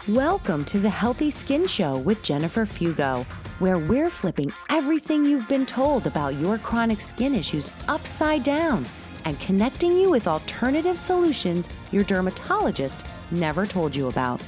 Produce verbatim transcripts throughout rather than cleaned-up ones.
Welcome to the Healthy Skin Show with Jennifer Fugo, where we're flipping everything you've been told about your chronic skin issues upside down and connecting you with alternative solutions your dermatologist never told you about.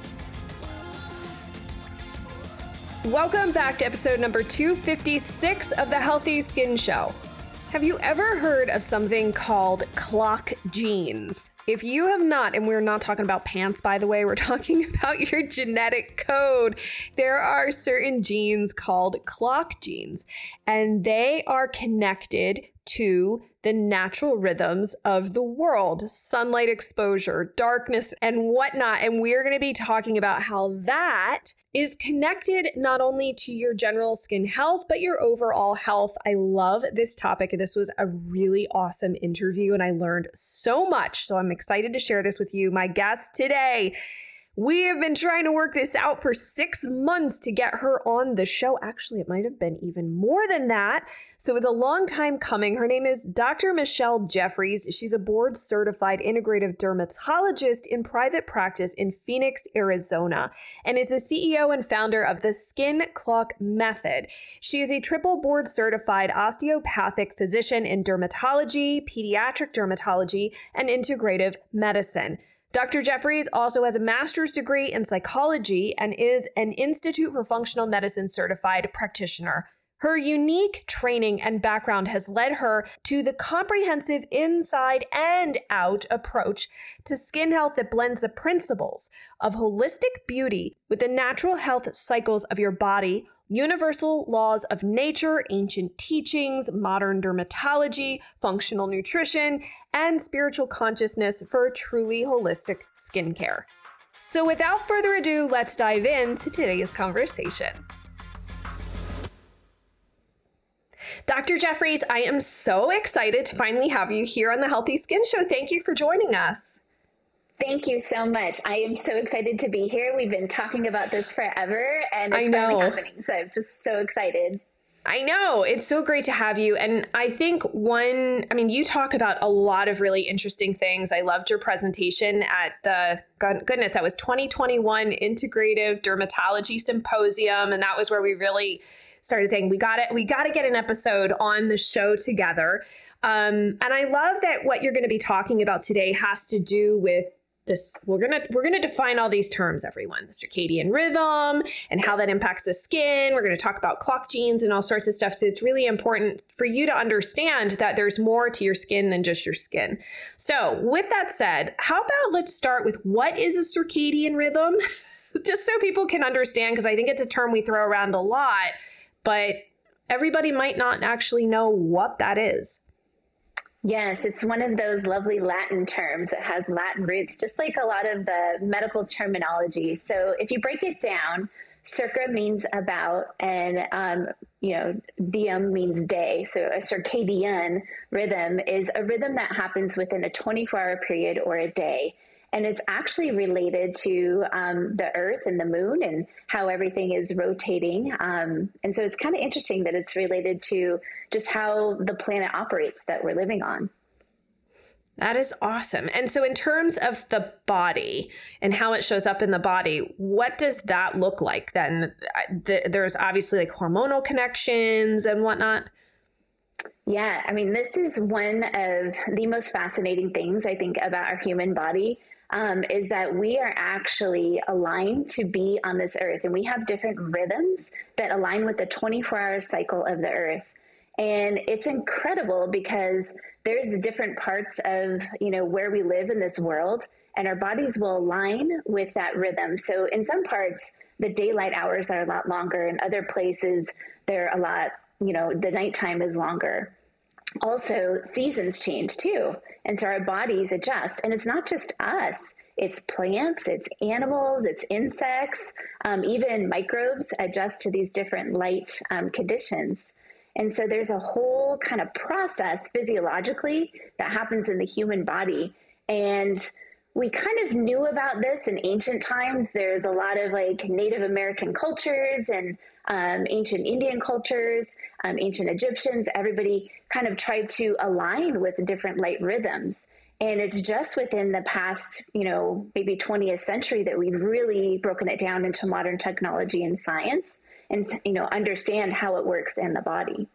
Welcome back to episode number two fifty-six of the Healthy Skin Show. Have you ever heard of something called clock genes? If you have not, and we're not talking about pants, by the way, we're talking about your genetic code. There are certain genes called clock genes, and they are connected to the natural rhythms of the world, sunlight exposure, darkness, and whatnot. And we're going to be talking about how that is connected not only to your general skin health, but your overall health. I love this topic. This was a really awesome interview, and I learned so much. So I'm excited to share this with you. My guest today, we have been trying to work this out for six months to get her on the show. Actually, it might have been even more than that. So it was a long time coming. Her name is Doctor Michelle Jeffries. She's a board certified integrative dermatologist in private practice in Phoenix, Arizona, and is the C E O and founder of the Skin Clock Method. She is a triple board certified osteopathic physician in dermatology, pediatric dermatology, and integrative medicine. Doctor Jeffries also has a master's degree in psychology and is an Institute for Functional Medicine certified practitioner. Her unique training and background has led her to the comprehensive inside and out approach to skin health that blends the principles of holistic beauty with the natural health cycles of your body, universal laws of nature, ancient teachings, modern dermatology, functional nutrition, and spiritual consciousness for truly holistic skincare. So without further ado, let's dive into today's conversation. Doctor Jeffries, I am so excited to finally have you here on the Healthy Skin Show. Thank you for joining us. Thank you so much. I am so excited to be here. We've been talking about this forever, and it's I know. finally happening. So I'm just so excited. I know. It's so great to have you. And I think one, I mean, you talk about a lot of really interesting things. I loved your presentation at the, God, goodness, that was twenty twenty-one Integrative Dermatology Symposium. And that was where we really started saying, we got it. We got to get an episode on the show together. Um, and I love that what you're going to be talking about today has to do with this. We're going to, we're going to define all these terms, everyone, the circadian rhythm and how that impacts the skin. We're going to talk about clock genes and all sorts of stuff. So it's really important for you to understand that there's more to your skin than just your skin. So with that said, how about let's start with what is a circadian rhythm? Just so people can understand, because I think it's a term we throw around a lot, but everybody might not actually know what that is. Yes, it's one of those lovely Latin terms. It has Latin roots, just like a lot of the medical terminology. So if you break it down, circa means about, and, um, you know, diem means day. So a circadian rhythm is a rhythm that happens within a twenty-four hour period or a day. And it's actually related to um, the earth and the moon and how everything is rotating. Um, and so it's kind of interesting that it's related to just how the planet operates that we're living on. That is awesome. And so in terms of the body and how it shows up in the body, what does that look like then? There's obviously like hormonal connections and whatnot. Yeah, I mean, this is one of the most fascinating things I think about our human body. Um, is that we are actually aligned to be on this earth, and we have different rhythms that align with the twenty-four hour cycle of the earth. And it's incredible because there's different parts of, you know, where we live in this world, and our bodies will align with that rhythm. So in some parts, the daylight hours are a lot longer. In other places, they're a lot, you know, the nighttime is longer. Also, seasons change too. And so our bodies adjust. And it's not just us. It's plants, it's animals, it's insects, um, even microbes adjust to these different light um, conditions. And so there's a whole kind of process physiologically that happens in the human body. And we kind of knew about this in ancient times. There's a lot of like Native American cultures and um, ancient Indian cultures, um, ancient Egyptians. Everybody kind of tried to align with different light rhythms. And it's just within the past, you know, maybe twentieth century that we've really broken it down into modern technology and science and, you know, understand how it works in the body.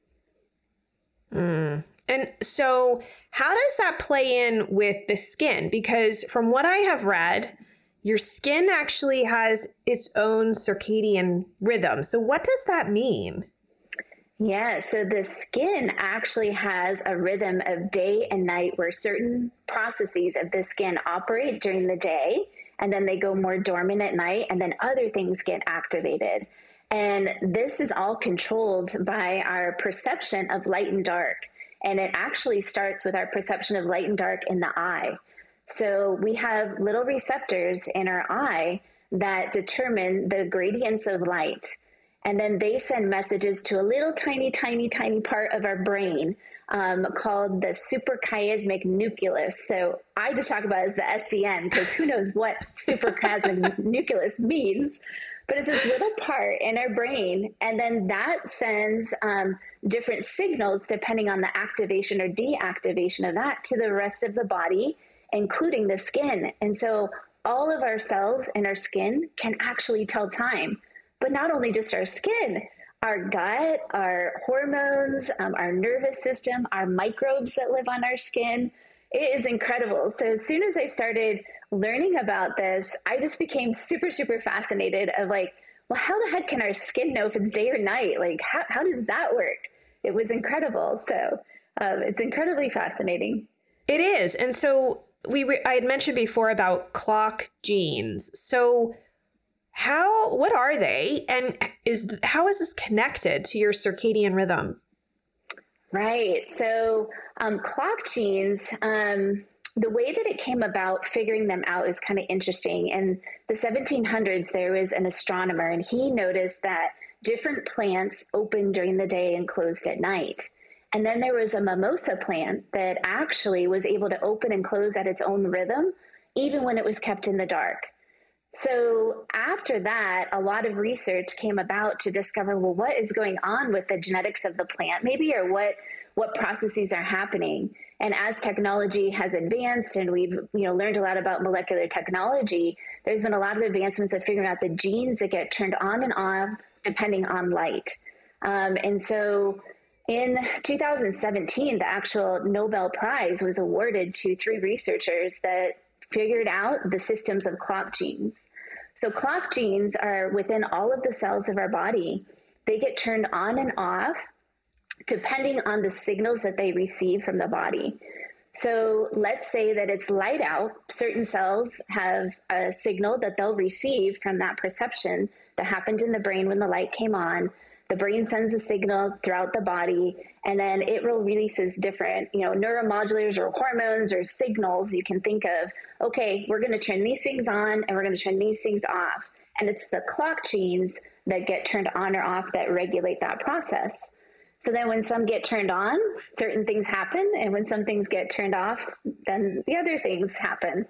Mm. And so how does that play in with the skin? Because from what I have read, your skin actually has its own circadian rhythm. So what does that mean? Yeah, so the skin actually has a rhythm of day and night where certain processes of the skin operate during the day, and then they go more dormant at night, and then other things get activated. And this is all controlled by our perception of light and dark. And it actually starts with our perception of light and dark in the eye. So we have little receptors in our eye that determine the gradients of light. And then they send messages to a little tiny, tiny, tiny part of our brain um, called the suprachiasmatic nucleus. So I just talk about it as the S C N because who knows what suprachiasmatic nucleus means. But it's this little part in our brain, and then that sends um, different signals depending on the activation or deactivation of that to the rest of the body, including the skin. And so all of our cells in our skin can actually tell time, but not only just our skin, our gut, our hormones, um, our nervous system, our microbes that live on our skin. It is incredible. So as soon as I started learning about this, I just became super, super fascinated of like, well, how the heck can our skin know if it's day or night? Like, how, how does that work? It was incredible. So um, it's incredibly fascinating. It is. And so we, we I had mentioned before about clock genes. So how, what are they? And is, how is this connected to your circadian rhythm? Right. So um, clock genes, um, the way that it came about, figuring them out is kind of interesting. In the seventeen hundreds, there was an astronomer, and he noticed that different plants opened during the day and closed at night. And then there was a mimosa plant that actually was able to open and close at its own rhythm, even when it was kept in the dark. So after that, a lot of research came about to discover, well, what is going on with the genetics of the plant maybe, or what, what processes are happening. And as technology has advanced and we've, you know, learned a lot about molecular technology, there's been a lot of advancements of figuring out the genes that get turned on and off depending on light. Um, and so in two thousand seventeen, the actual Nobel Prize was awarded to three researchers that figured out the systems of clock genes. So clock genes are within all of the cells of our body. They get turned on and off depending on the signals that they receive from the body. So let's say that it's light out. Certain cells have a signal that they'll receive from that perception that happened in the brain when the light came on. The brain sends a signal throughout the body, and then it releases different, you know, neuromodulators or hormones or signals. You can think of, okay, we're going to turn these things on and we're going to turn these things off. And it's the clock genes that get turned on or off that regulate that process. So then when some get turned on, certain things happen. And when some things get turned off, then the other things happen.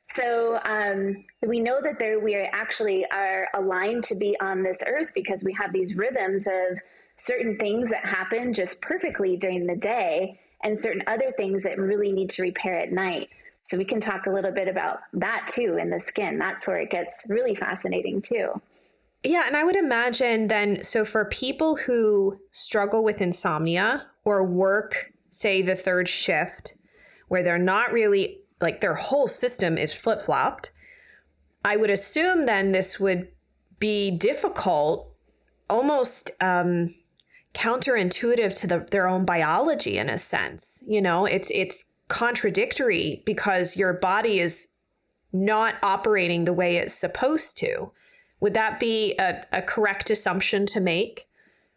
So um, we know that there we are actually are aligned to be on this earth because we have these rhythms of certain things that happen just perfectly during the day and certain other things that really need to repair at night. So we can talk a little bit about that too in the skin. That's where it gets really fascinating too. Yeah. And I would imagine then, so for people who struggle with insomnia or work, say the third shift, where they're not really like their whole system is flip-flopped, I would assume then this would be difficult, almost um, counterintuitive to the, their own biology in a sense. You know, it's it's contradictory because your body is not operating the way it's supposed to. Would that be a, a correct assumption to make?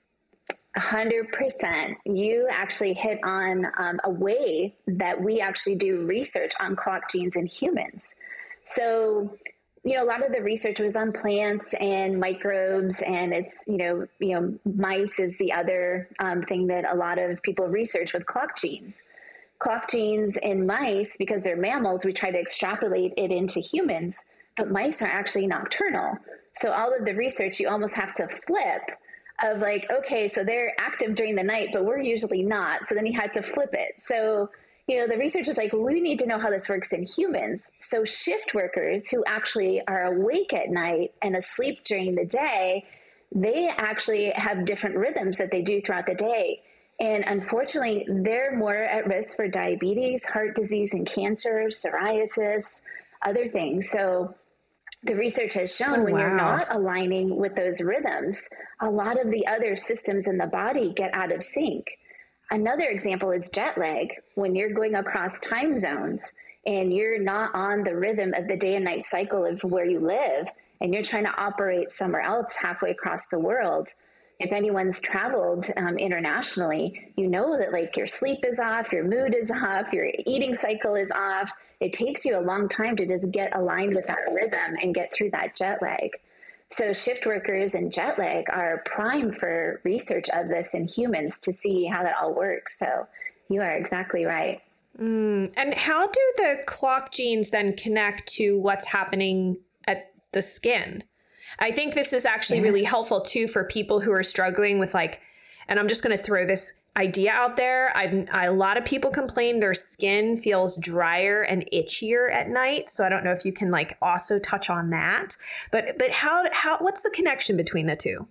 A hundred percent. You actually hit on um, a way that we actually do research on clock genes in humans. So, you know, a lot of the research was on plants and microbes, and it's, you know, you know, mice is the other um, thing that a lot of people research with clock genes. Clock genes in mice, because they're mammals, we try to extrapolate it into humans, but mice are actually nocturnal. So all of the research, you almost have to flip of like, okay, so they're active during the night, but we're usually not. So then you had to flip it. So, you know, the research is like, well, we need to know how this works in humans. So shift workers who actually are awake at night and asleep during the day, they actually have different rhythms that they do throughout the day. And unfortunately, they're more at risk for diabetes, heart disease, and cancer, psoriasis, other things. So the research has shown oh, when wow. you're not aligning with those rhythms, a lot of the other systems in the body get out of sync. Another example is jet lag. When you're going across time zones and you're not on the rhythm of the day and night cycle of where you live, and you're trying to operate somewhere else halfway across the world, if anyone's traveled um, internationally, you know that like your sleep is off, your mood is off, your eating cycle is off. It takes you a long time to just get aligned with that rhythm and get through that jet lag. So shift workers and jet lag are prime for research of this in humans to see how that all works. So you are exactly right. Mm. And how do the clock genes then connect to what's happening at the skin? I think this is actually yeah. really helpful too for people who are struggling with like, and I'm just going to throw this idea out there. I've I, a lot of people complain their skin feels drier and itchier at night. So I don't know if you can like also touch on that. But but how how what's the connection between the two?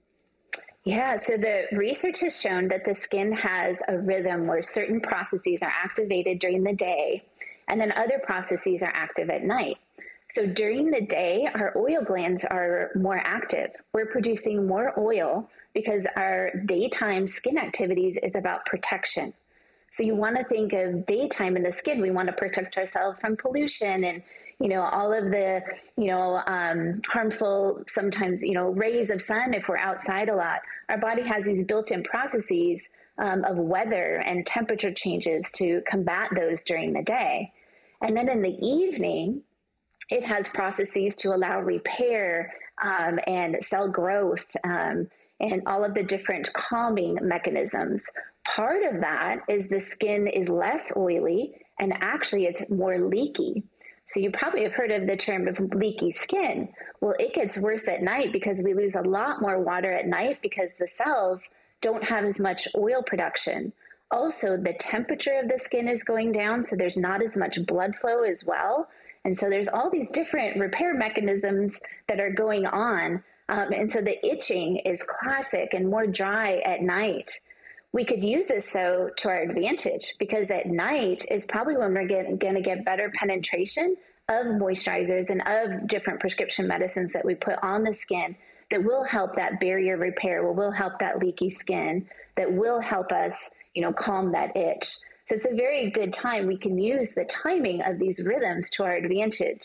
Yeah, so the research has shown that the skin has a rhythm where certain processes are activated during the day, and then other processes are active at night. So during the day, our oil glands are more active. We're producing more oil because our daytime skin activities is about protection. So you want to think of daytime in the skin. We want to protect ourselves from pollution and, you know, all of the, you know, um, harmful, sometimes, you know, rays of sun if we're outside a lot. Our body has these built-in processes um, of weather and temperature changes to combat those during the day. And then in the evening, it has processes to allow repair um, and cell growth um, and all of the different calming mechanisms. Part of that is the skin is less oily and actually it's more leaky. So you probably have heard of the term of leaky skin. Well, it gets worse at night because we lose a lot more water at night because the cells don't have as much oil production. Also, the temperature of the skin is going down, so there's not as much blood flow as well. And so there's all these different repair mechanisms that are going on. Um, and so the itching is classic and more dry at night. We could use this, though, to our advantage, because at night is probably when we're going to get better penetration of moisturizers and of different prescription medicines that we put on the skin that will help that barrier repair, will help that leaky skin, that will help us, you know, calm that itch. So it's a very good time. We can use the timing of these rhythms to our advantage.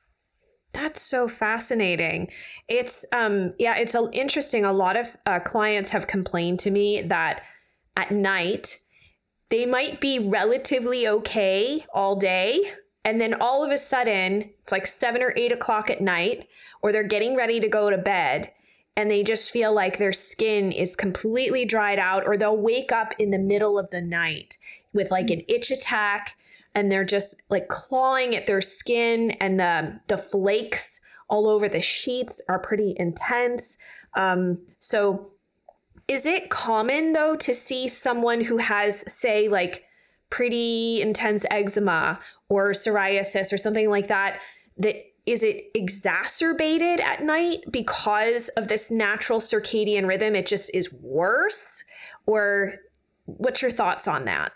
That's so fascinating. It's, um, yeah, it's a, interesting. A lot of uh, clients have complained to me that at night, they might be relatively okay all day. And then all of a sudden, it's like seven or eight o'clock at night, or they're getting ready to go to bed, and they just feel like their skin is completely dried out, or they'll wake up in the middle of the night with like an itch attack, and they're just like clawing at their skin, and the, the flakes all over the sheets are pretty intense. Um, so is it common though to see someone who has, say, like pretty intense eczema or psoriasis or something like that, that is it exacerbated at night because of this natural circadian rhythm? It just is worse? Or what's your thoughts on that?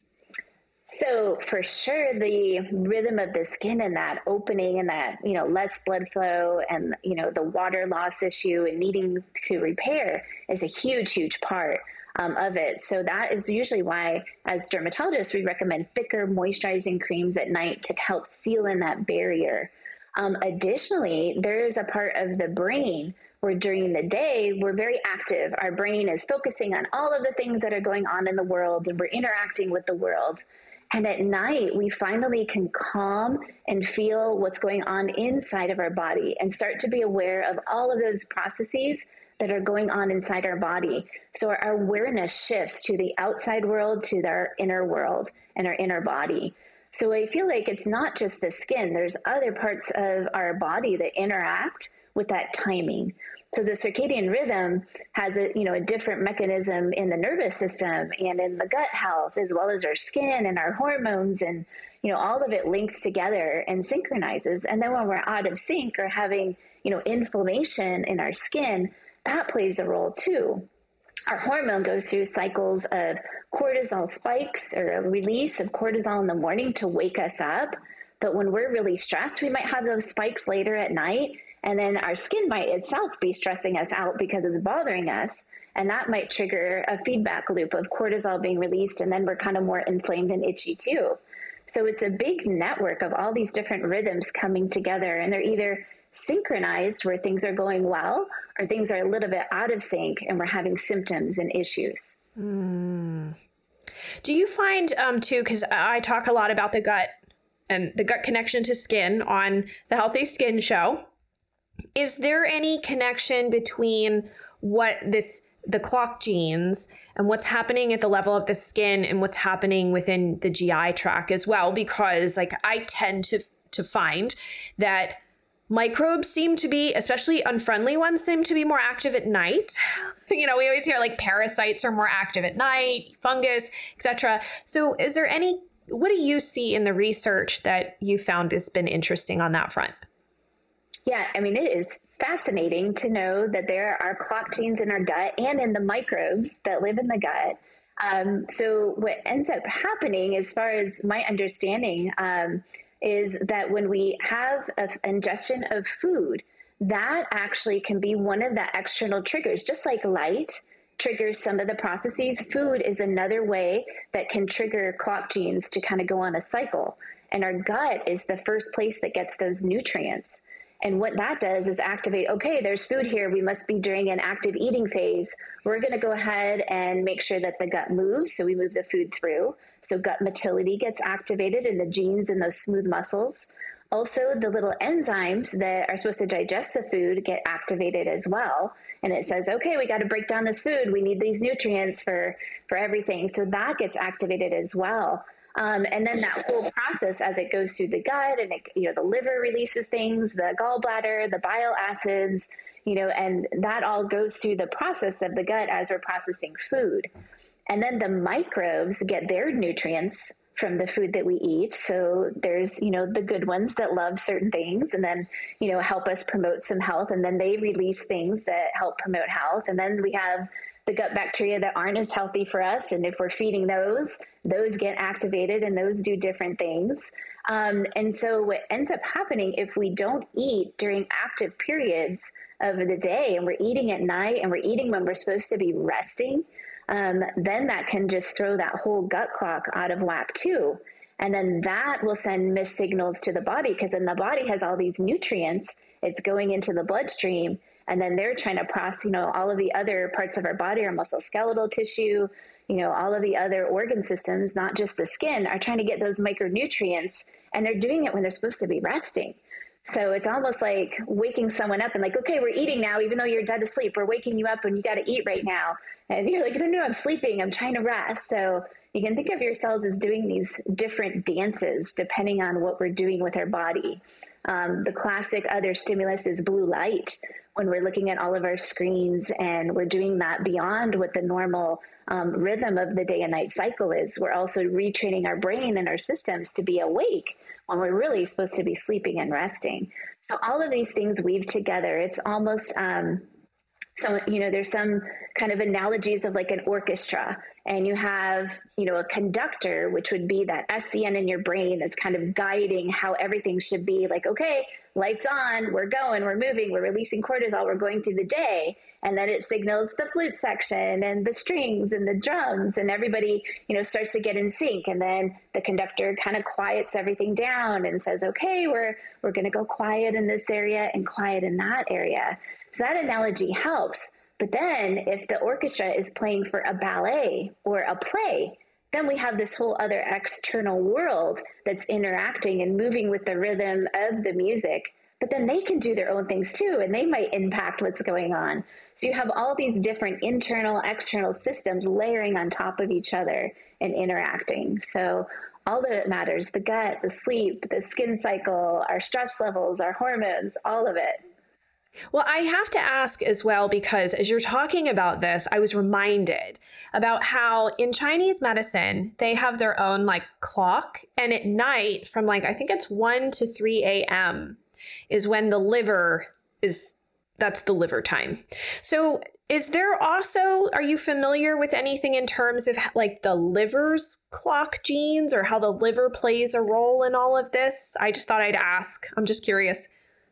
So for sure, the rhythm of the skin and that opening and that, you know, less blood flow and, you know, the water loss issue and needing to repair is a huge, huge part um, of it. So that is usually why, as dermatologists, we recommend thicker moisturizing creams at night to help seal in that barrier. Um, additionally, there is a part of the brain where during the day, we're very active. Our brain is focusing on all of the things that are going on in the world, and we're interacting with the world. And at night, we finally can calm and feel what's going on inside of our body and start to be aware of all of those processes that are going on inside our body. So our awareness shifts to the outside world, to our inner world and our inner body. So I feel like it's not just the skin. There's other parts of our body that interact with that timing. So the circadian rhythm has a, you know, a different mechanism in the nervous system and in the gut health, as well as our skin and our hormones, and, you know, all of it links together and synchronizes. And then when we're out of sync or having, you know, inflammation in our skin, that plays a role too. Our hormone goes through cycles of cortisol spikes, or a release of cortisol in the morning to wake us up. But when we're really stressed, we might have those spikes later at night. And then our skin might itself be stressing us out because it's bothering us. And that might trigger a feedback loop of cortisol being released. And then we're kind of more inflamed and itchy too. So it's a big network of all these different rhythms coming together. And they're either synchronized, where things are going well, or things are a little bit out of sync and we're having symptoms and issues. Mm. Do you find um, too, because I talk a lot about the gut and the gut connection to skin on the Healthy Skin Show. Is there any connection between what this, the clock genes, and what's happening at the level of the skin and what's happening within the G I tract as well? Because like I tend to to find that microbes seem to be, especially unfriendly ones, seem to be more active at night. You know, we always hear like parasites are more active at night, fungus, et cetera. So is there any, what do you see in the research that you found has been interesting on that front? Yeah, I mean, it is fascinating to know that there are clock genes in our gut and in the microbes that live in the gut. Um, so what ends up happening, as far as my understanding, um, is that when we have an ingestion of food, that actually can be one of the external triggers. Just like light triggers some of the processes, food is another way that can trigger clock genes to kind of go on a cycle. And our gut is the first place that gets those nutrients. And what that does is activate, okay, there's food here. We must be during an active eating phase. We're going to go ahead and make sure that the gut moves. So we move the food through. So gut motility gets activated in the genes and those smooth muscles. Also, the little enzymes that are supposed to digest the food get activated as well. And it says, okay, we got to break down this food. We need these nutrients for, for everything. So that gets activated as well. Um, and then that whole process, as it goes through the gut, and it, you know, the liver releases things, the gallbladder, the bile acids, you know, and that all goes through the process of the gut as we're processing food. And then the microbes get their nutrients from the food that we eat. So there's, you know, the good ones that love certain things and then, you know, help us promote some health. And then they release things that help promote health. And then we have the gut bacteria that aren't as healthy for us. And if we're feeding those, those get activated and those do different things. Um, and so what ends up happening if we don't eat during active periods of the day, and we're eating at night and we're eating when we're supposed to be resting, um, then that can just throw that whole gut clock out of whack too. And then that will send missed signals to the body, because then the body has all these nutrients. It's going into the bloodstream. And then they're trying to process, you know, all of the other parts of our body, our musculoskeletal tissue, you know, all of the other organ systems, not just the skin, are trying to get those micronutrients. And they're doing it when they're supposed to be resting. So it's almost like waking someone up and like, okay, we're eating now, even though you're dead asleep. We're waking you up and you got to eat right now. And you're like, no, no, I'm sleeping. I'm trying to rest. So you can think of yourselves as doing these different dances depending on what we're doing with our body. Um, the classic other stimulus is blue light. When we're looking at all of our screens and we're doing that beyond what the normal um, rhythm of the day and night cycle is, we're also retraining our brain and our systems to be awake when we're really supposed to be sleeping and resting. So all of these things weave together. It's almost, um, so, you know, there's some kind of analogies of like an orchestra, and you have, you know, a conductor, which would be that S C N in your brain that's kind of guiding how everything should be. Like, okay, lights on, we're going, we're moving, we're releasing cortisol, we're going through the day. And then it signals the flute section and the strings and the drums, and everybody, you know, starts to get in sync. And then the conductor kind of quiets everything down and says, okay, we're, we're going to go quiet in this area and quiet in that area. So that analogy helps. But then if the orchestra is playing for a ballet or a play, then we have this whole other external world that's interacting and moving with the rhythm of the music. But then they can do their own things too, and they might impact what's going on. So you have all these different internal, external systems layering on top of each other and interacting. So all of it matters: the gut, the sleep, the skin cycle, our stress levels, our hormones, all of it. Well, I have to ask as well, because as you're talking about this, I was reminded about how in Chinese medicine, they have their own like clock. And at night from like, I think it's one to three a.m. is when the liver is, that's the liver time. So is there also, are you familiar with anything in terms of like the liver's clock genes or how the liver plays a role in all of this? I just thought I'd ask. I'm just curious.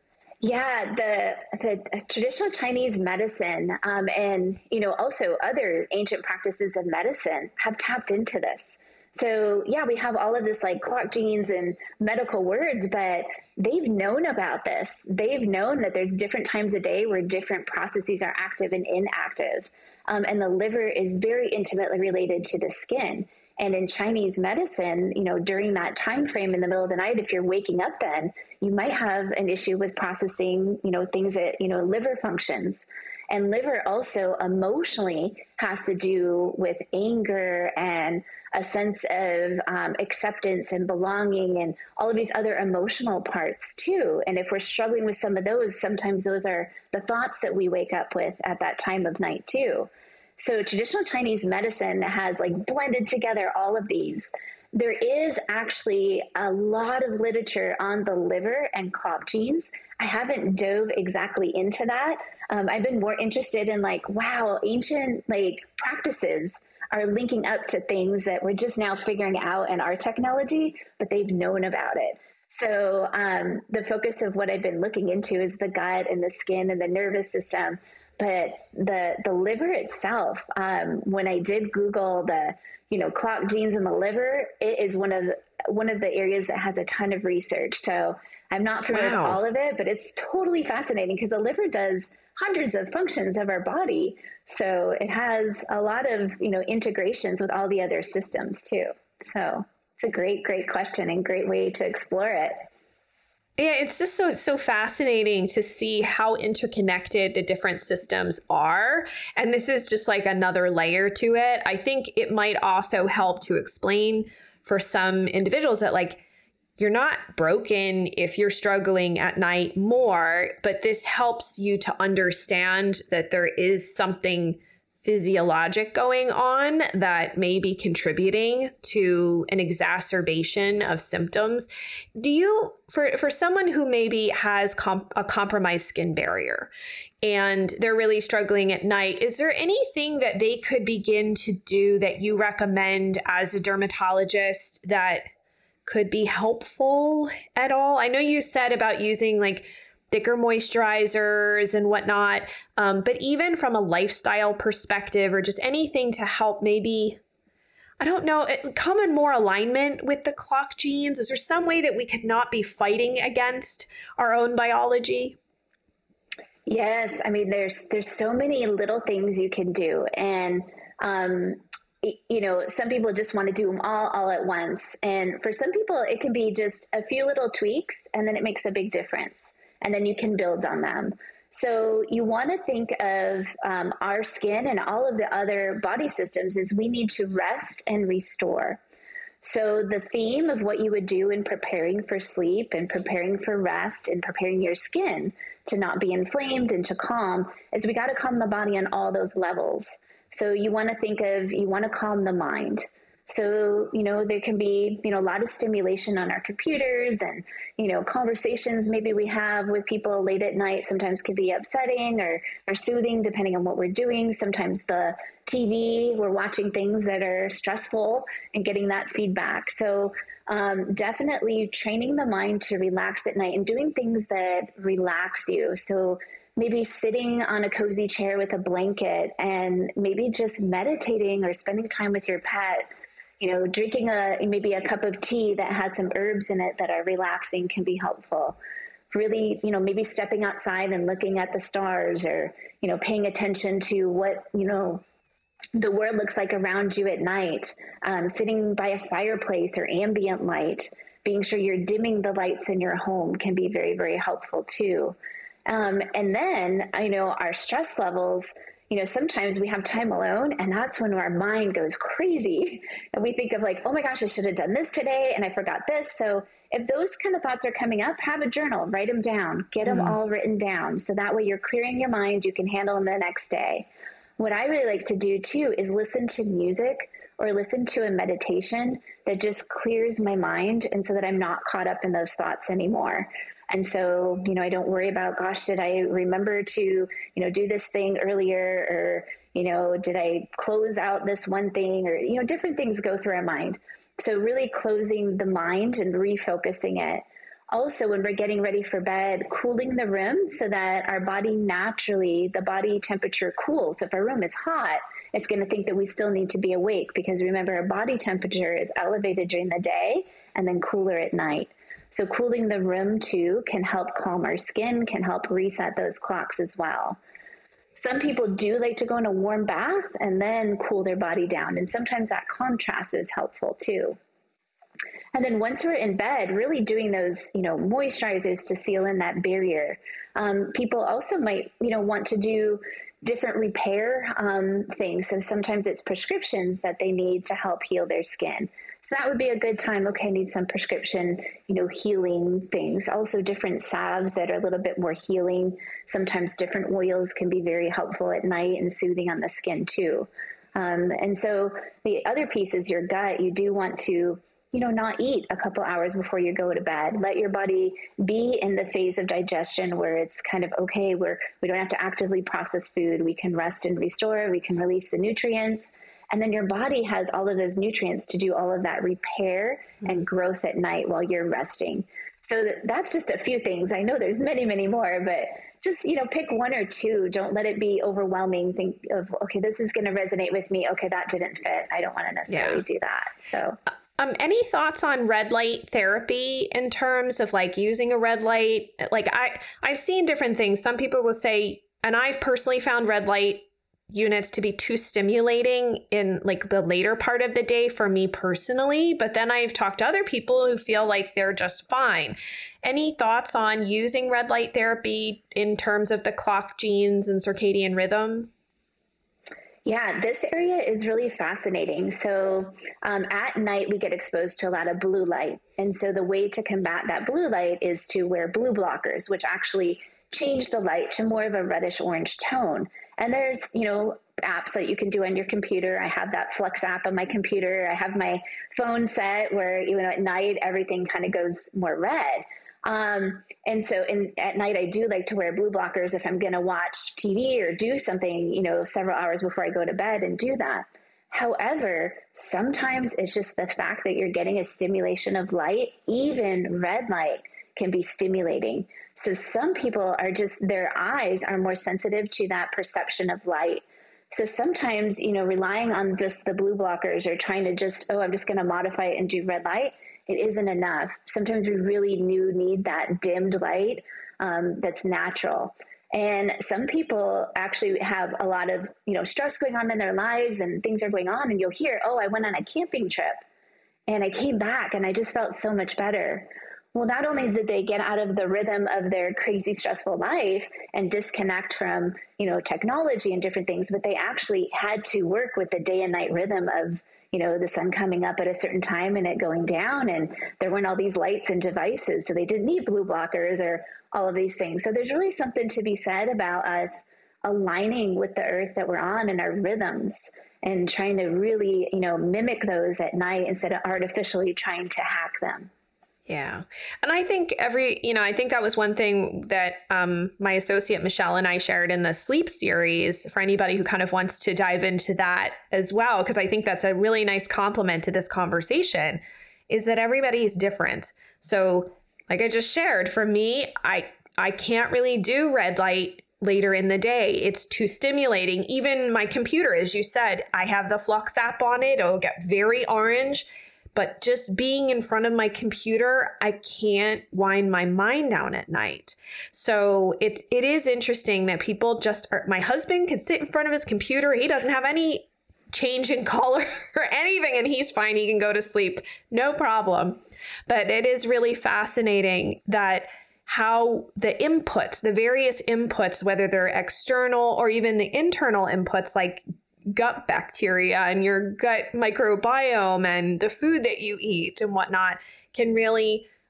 Yeah, the the traditional Chinese medicine um, and, you know, also other ancient practices of medicine have tapped into this. So, yeah, we have all of this like clock genes and medical words, but they've known about this. They've known that there's different times a day where different processes are active and inactive. Um, and the liver is very intimately related to the skin. And in Chinese medicine, you know, during that time frame in the middle of the night, if you're waking up then, you might have an issue with processing, you know, things that, you know, liver functions. And liver also emotionally has to do with anger and a sense of um, acceptance and belonging and all of these other emotional parts too. And if we're struggling with some of those, sometimes those are the thoughts that we wake up with at that time of night too. So traditional Chinese medicine has like blended together all of these. There is actually a lot of literature on the liver and clock genes. I haven't dove exactly into that. Um, I've been more interested in like, wow, ancient like practices are linking up to things that we're just now figuring out in our technology, but they've known about it. So um, the focus of what I've been looking into is the gut and the skin and the nervous system. But the the liver itself, um, when I did Google the, you know, clock genes in the liver, it is one of the, one of the areas that has a ton of research. So I'm not familiar wow. with all of it, but it's totally fascinating because the liver does hundreds of functions of our body. So it has a lot of, you know, integrations with all the other systems too. So it's a great, great question and great way to explore it. Yeah, it's just so so fascinating to see how interconnected the different systems are. And this is just like another layer to it. I think it might also help to explain for some individuals that like, you're not broken if you're struggling at night more, but this helps you to understand that there is something physiologic going on that may be contributing to an exacerbation of symptoms. Do you, for, for someone who maybe has comp- a compromised skin barrier and they're really struggling at night, is there anything that they could begin to do that you recommend as a dermatologist that could be helpful at all? I know you said about using like thicker moisturizers and whatnot. Um, but even from a lifestyle perspective or just anything to help maybe, I don't know, come in more alignment with the clock genes. Is there some way that we could not be fighting against our own biology? Yes. I mean, there's, there's so many little things you can do. And, um, you know, some people just want to do them all, all at once. And for some people, it can be just a few little tweaks and then it makes a big difference. And then you can build on them. So you want to think of um, our skin and all of the other body systems as we need to rest and restore. So the theme of what you would do in preparing for sleep and preparing for rest and preparing your skin to not be inflamed and to calm is we got to calm the body on all those levels. So you want to think of, you want to calm the mind. So, you know, there can be, you know, a lot of stimulation on our computers and, you know, conversations maybe we have with people late at night sometimes can be upsetting or, or soothing depending on what we're doing. Sometimes the T V, we're watching things that are stressful and getting that feedback. So um, definitely training the mind to relax at night and doing things that relax you. So maybe sitting on a cozy chair with a blanket and maybe just meditating or spending time with your pet. You know, drinking a maybe a cup of tea that has some herbs in it that are relaxing can be helpful. Really, you know, maybe stepping outside and looking at the stars or, you know, paying attention to what, you know, the world looks like around you at night. Um, sitting by a fireplace or ambient light, being sure you're dimming the lights in your home can be very, very helpful too. Um, and then, I know our stress levels, you know, sometimes we have time alone and that's when our mind goes crazy and we think of like, oh my gosh, I should have done this today and I forgot this. So if those kind of thoughts are coming up, have a journal, write them down, get them mm. all written down. So that way you're clearing your mind, you can handle them the next day. What I really like to do too is listen to music or listen to a meditation that just clears my mind. And so that I'm not caught up in those thoughts anymore. And so, you know, I don't worry about, gosh, did I remember to, you know, do this thing earlier, or, you know, did I close out this one thing, or, you know, different things go through our mind. So really closing the mind and refocusing it. Also, when we're getting ready for bed, cooling the room so that our body naturally, the body temperature cools. So if our room is hot, it's going to think that we still need to be awake, because remember, our body temperature is elevated during the day and then cooler at night. So cooling the room too can help calm our skin, can help reset those clocks as well. Some people do like to go in a warm bath and then cool their body down. And sometimes that contrast is helpful too. And then once we're in bed, really doing those, you know, moisturizers to seal in that barrier. Um, people also might, you know, want to do different repair um, things. So sometimes it's prescriptions that they need to help heal their skin. So that would be a good time. Okay, I need some prescription, you know, healing things. Also different salves that are a little bit more healing. Sometimes different oils can be very helpful at night and soothing on the skin too. Um, and so the other piece is your gut. You do want to, you know, not eat a couple hours before you go to bed. Let your body be in the phase of digestion where it's kind of okay, where we don't have to actively process food. We can rest and restore. We can release the nutrients. And then your body has all of those nutrients to do all of that repair and growth at night while you're resting. So that's just a few things. I know there's many, many more, but just, you know, pick one or two. Don't let it be overwhelming. Think of, okay, this is going to resonate with me. Okay, that didn't fit. I don't want to necessarily yeah. do that. So Um, any thoughts on red light therapy in terms of like using a red light? Like I, I've seen different things. Some people will say, and I've personally found red light units to be too stimulating in like the later part of the day for me personally. But then I've talked to other people who feel like they're just fine. Any thoughts on using red light therapy in terms of the clock genes and circadian rhythm? Yeah, this area is really fascinating. So um, at night, we get exposed to a lot of blue light. And so the way to combat that blue light is to wear blue blockers, which actually change the light to more of a reddish orange tone. And there's, you know, apps that you can do on your computer. I have that Flux app on my computer. I have my phone set where, you know, at night, everything kind of goes more red. Um, and so in, at night, I do like to wear blue blockers if I'm going to watch T V or do something, you know, several hours before I go to bed and do that. However, sometimes it's just the fact that you're getting a stimulation of light. Even red light can be stimulating. So some people are just, their eyes are more sensitive to that perception of light. So sometimes, you know, relying on just the blue blockers or trying to just, oh, I'm just going to modify it and do red light, it isn't enough. Sometimes we really do need that dimmed light um, that's natural. And some people actually have a lot of, you know, stress going on in their lives and things are going on. And you'll hear, oh, I went on a camping trip and I came back and I just felt so much better. Well, not only did they get out of the rhythm of their crazy, stressful life and disconnect from, you know, technology and different things, but they actually had to work with the day and night rhythm of, you know, the sun coming up at a certain time and it going down, and there weren't all these lights and devices. So they didn't need blue blockers or all of these things. So there's really something to be said about us aligning with the earth that we're on and our rhythms and trying to really, you know, mimic those at night instead of artificially trying to hack them. Yeah. And I think every, you know, I think that was one thing that um, my associate Michelle and I shared in the sleep series for anybody who kind of wants to dive into that as well, because I think that's a really nice complement to this conversation, is that everybody is different. So like I just shared, for me, I, I can't really do red light later in the day. It's too stimulating. Even my computer, as you said, I have the Flux app on it. It'll get very orange. But just being in front of my computer, I can't wind my mind down at night. So it's, it is interesting that people just are, my husband could sit in front of his computer. He doesn't have any change in color or anything, and he's fine. He can go to sleep. No problem. But it is really fascinating that how the inputs, the various inputs, whether they're external or even the internal inputs, like gut bacteria and your gut microbiome and the food that you eat and whatnot, can really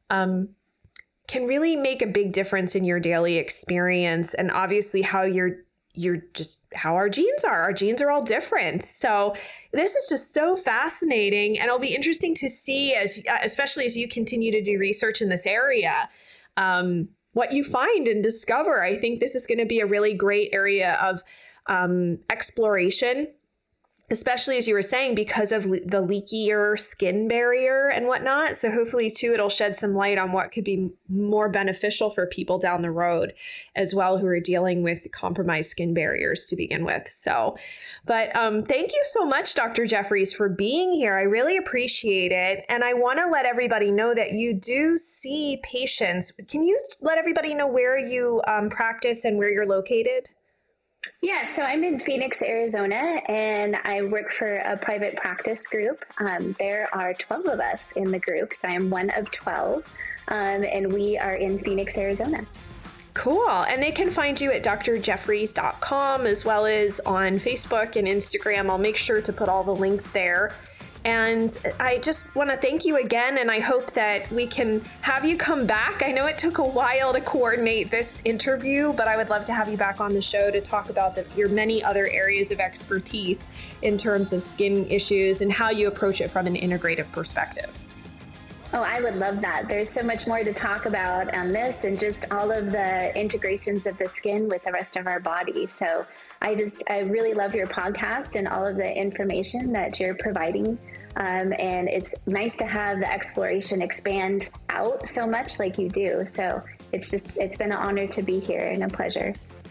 um, can really make a big difference in your daily experience, and obviously how you're you're just how our genes are. Our genes are all different. So this is just so fascinating, and it'll be interesting to see, as especially as you continue to do research in this area, um, what you find and discover. I think this is going to be a really great area of um, exploration, especially as you were saying, because of le- the leakier skin barrier and whatnot. So hopefully too, it'll shed some light on what could be more beneficial for people down the road as well, who are dealing with compromised skin barriers to begin with. So, but um, thank you so much, Doctor Jeffries, for being here. I really appreciate it. And I want to let everybody know that you do see patients. Can you let everybody know where you um, practice and where you're located? Yeah, so I'm in Phoenix, Arizona, and I work for a private practice group. Um, there are twelve of us in the group, so I'm one of twelve, um, and we are in Phoenix, Arizona. Cool. And they can find you at d r jeffries dot com as well as on Facebook and Instagram. I'll make sure to put all the links there. And I just want to thank you again, and I hope that we can have you come back. I know it took a while to coordinate this interview, but I would love to have you back on the show to talk about the, your many other areas of expertise in terms of skin issues and how you approach it from an integrative perspective. Oh, I would love that. There's so much more to talk about on this, and just all of the integrations of the skin with the rest of our body. So I just, I really love your podcast and all of the information that you're providing. Um, and it's nice to have the exploration expand out so much like you do. So it's just, it's been an honor to be here and a pleasure.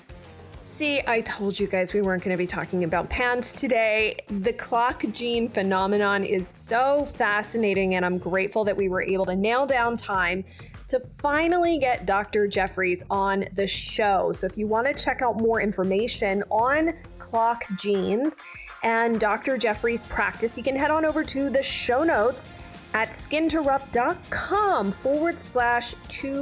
See, I told you guys we weren't going to be talking about pants today. The clock gene phenomenon is so fascinating, and I'm grateful that we were able to nail down time to finally get Doctor Jeffries on the show. So if you want to check out more information on clock genes and Doctor Jeffries' practice, you can head on over to the show notes at skinterrupt.com forward slash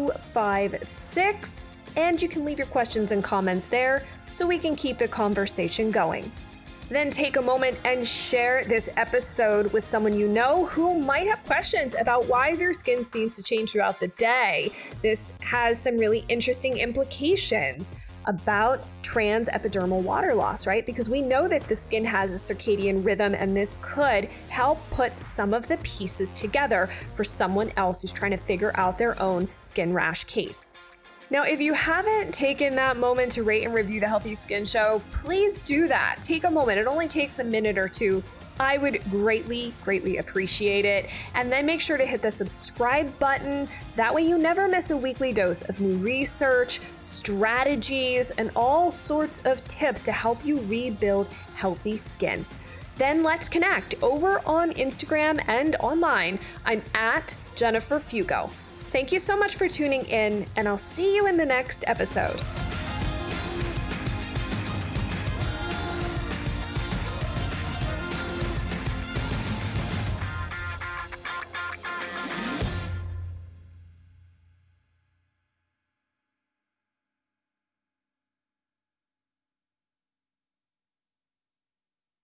256. And you can leave your questions and comments there so we can keep the conversation going. Then take a moment and share this episode with someone you know who might have questions about why their skin seems to change throughout the day. This has some really interesting implications about transepidermal water loss, right? Because we know that the skin has a circadian rhythm, and this could help put some of the pieces together for someone else who's trying to figure out their own skin rash case. Now, if you haven't taken that moment to rate and review The Healthy Skin Show, please do that. Take a moment. It only takes a minute or two. I would greatly, greatly appreciate it. And then make sure to hit the subscribe button. That way you never miss a weekly dose of new research, strategies, and all sorts of tips to help you rebuild healthy skin. Then let's connect over on Instagram and online. I'm at Jennifer Fugo. Thank you so much for tuning in, and I'll see you in the next episode.